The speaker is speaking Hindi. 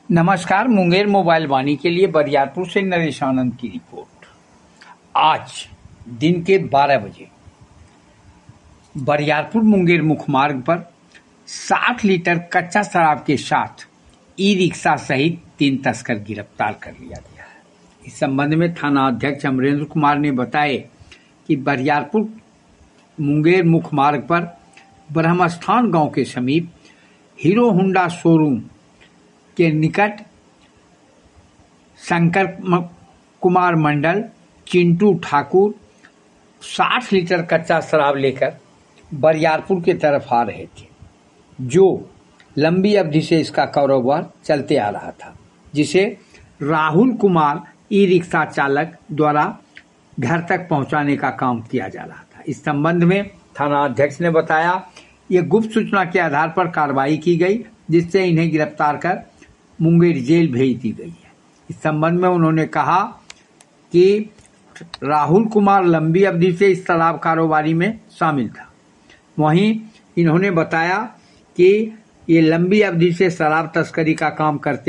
नमस्कार। मुंगेर मोबाइल वाणी के लिए बरियारपुर से नरेश आनंद की रिपोर्ट। आज दिन के 12 बजे बरियारपुर मुंगेर मुख्य मार्ग पर 60 लीटर कच्चा शराब के साथ ई रिक्शा सहित 3 तस्कर गिरफ्तार कर लिया गया है। इस संबंध में थाना अध्यक्ष अमरेंद्र कुमार ने बताया कि बरियारपुर मुंगेर मुख्य मार्ग पर ब्रह्मस्थान गांव के समीप हीरो होंडा शोरूम के निकट शंकर कुमार मंडल, चिंटू ठाकुर 60 लीटर कच्चा शराब लेकर बरियारपुर की तरफ आ रहे थे, जो लंबी अवधि से इसका कारोबार चलते आ रहा था, जिसे राहुल कुमार ई रिक्शा चालक द्वारा घर तक पहुंचाने का काम किया जा रहा था। इस संबंध में थाना अध्यक्ष ने बताया, ये गुप्त सूचना के आधार पर कार्रवाई की गई, जिससे इन्हें गिरफ्तार कर मुंगेर जेल भेज दी गई है। इस संबंध में उन्होंने कहा कि राहुल कुमार लंबी अवधि से इस शराब कारोबारी में शामिल था। वहीं इन्होंने बताया कि ये लंबी अवधि से शराब तस्करी का काम करते